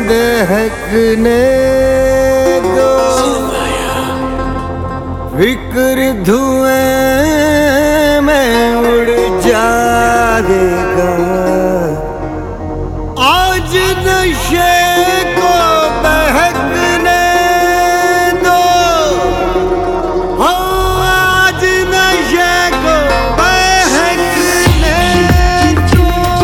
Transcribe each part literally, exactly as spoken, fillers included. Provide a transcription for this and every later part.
दहकने दो, फिक्र धुएं में उड़ जाएगा। आज नशे को बहकने दो, हो आज नशे को बहकने दो।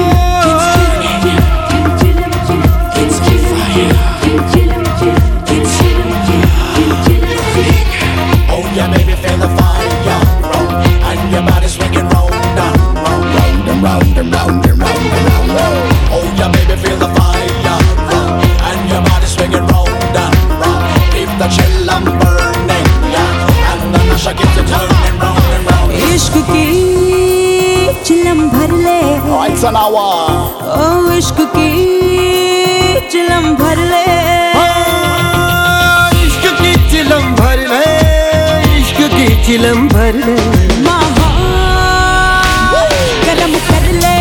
Oh yeah, baby, feel the fire, and your body swinging round and round, round and round and round and round and round. Oh yeah, baby, feel the fire, and your body swinging round and round. Keep the chill and burning, yeah, and the nasha keeps it turning round and round. इश्क की चिलम भर ले, Oh, it's an hour. ओ इश्क की चिलम भर ले, इश्क की चिलम भर ले, इश्क की चिलम भर ले। माहौल गरम कर ले,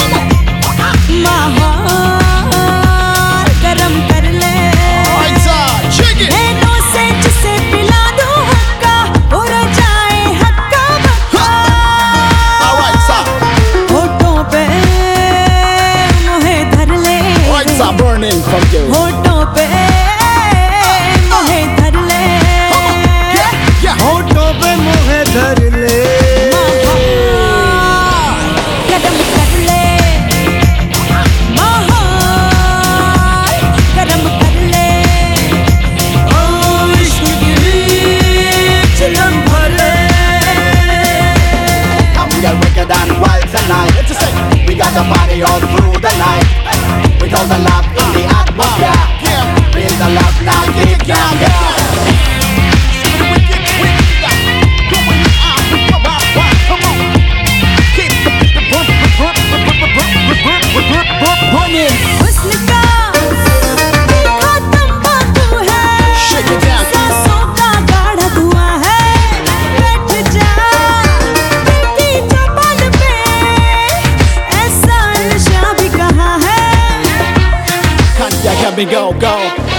माहौल गरम कर ले। Oh, it's a chicken. नैनों से जिसे पिला दूं हक्का, उड़ जाए हक्का बक्का। All right, sir. होठों पे मोहे धर ले, Oh, it's a burning from you. होठों पे मोहे धर ले, Yeah, yeah. होठों पे मोहे धर ले। माहौल गरम कर ले, माहौल गरम कर ले। ओ इश्क की चिलम भर ले। Come get wicked and wild tonight. It's a say we got the party all through the night. With all the love in the atmosphere. Feel the love like it can be. हुस्न का तीखा तंबाकू है, Shake it down. सांसों का गाढ़ा धुआं है। बैठ जा दिल की चौपाल पे, ऐसा नशा भी कहाँ है। Can't you hear me go, go?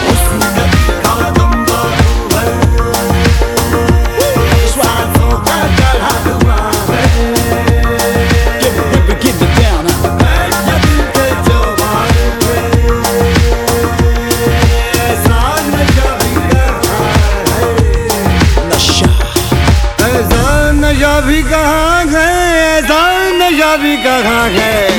Give it, give it, give it down. Nasha. ऐसा नशा भी कहाँ है, ऐसा नशा भी कहाँ है।